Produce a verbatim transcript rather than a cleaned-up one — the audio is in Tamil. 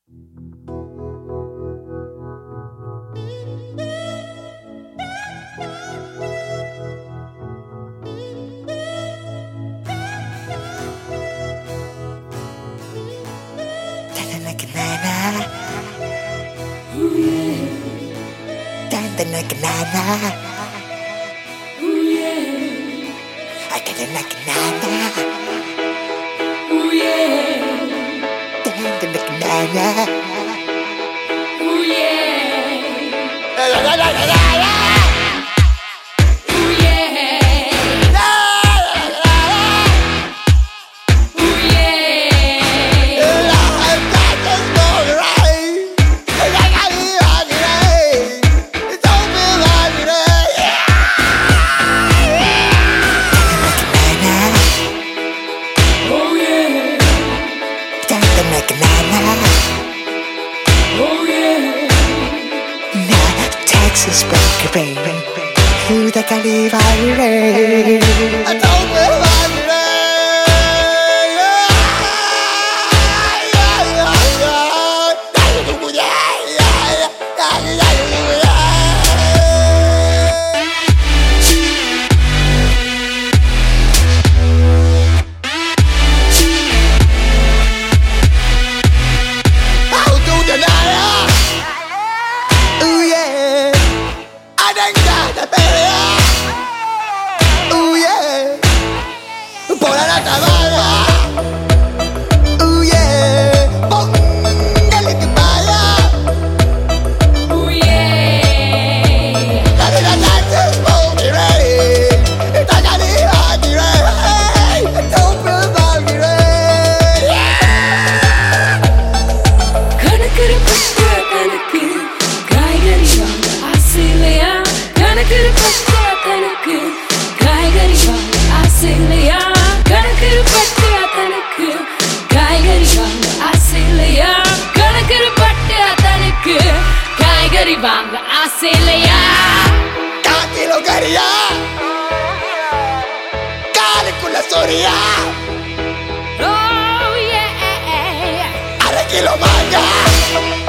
Texas broke baby, who the Calibre? I don't believe it. Ooh yeah, por la tabana. Ooh yeah, póngale que vaya. Ooh yeah, dale la noche, póngale ready. Está caliente, aquí ready. Don't feel bad, aquí ready. கணக்குற பச்சை கணக்கு காய்கறி வாங்க ஆசையிலையா கணக்குற பச்சை கணக்கு காய்கறி வாங்க ஆசையிலையா கணக்குற பச்சை கணக்கு காய்கறி வாங்க ஆசையிலையா கணக்குற பச்சை கணக்கு காய்கறி வாங்க ஆசையிலையா காக்கிலோ கரியா காலுக்குள்ள சொரியா Oh yeah அரை கிலோ மாங்கா